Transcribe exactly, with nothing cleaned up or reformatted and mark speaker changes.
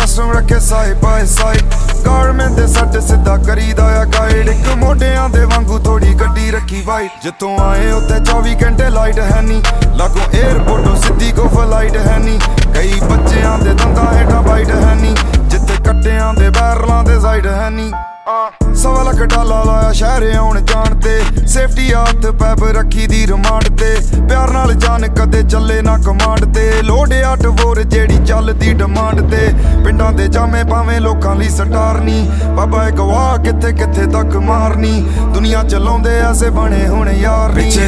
Speaker 1: Classroom रखे side by side garment दे सट सीधा करीदा आ गाइड एक मोढियां दे वांगू थोड़ी गड्डी रखी वाइट जितों आए उत्ते चौबी घंटे लाइट है नी लागों एयरपोर्टों सीधी को फ्लाइट है नी कई बच्चियां दे दंदां हेठां बाइट है नी जिथे कट्टियां दे बैरलां दे साइड है नी सवा लख डाला लाया शहर आउण जाण ते सेफ्टी हत्थ पैप रखी दी रिमांड ते प्यार नाल जान कदे चले ना कमांड ते लोडिया टवोर जेड़ी चलदी डिमांड ते पिंडां दे जामे भावें लोकां लई स्टार नी बाबा गवाह किथे किथे तक मारनी दुनिया चलाउंदे ऐसे बने हुण यार नी।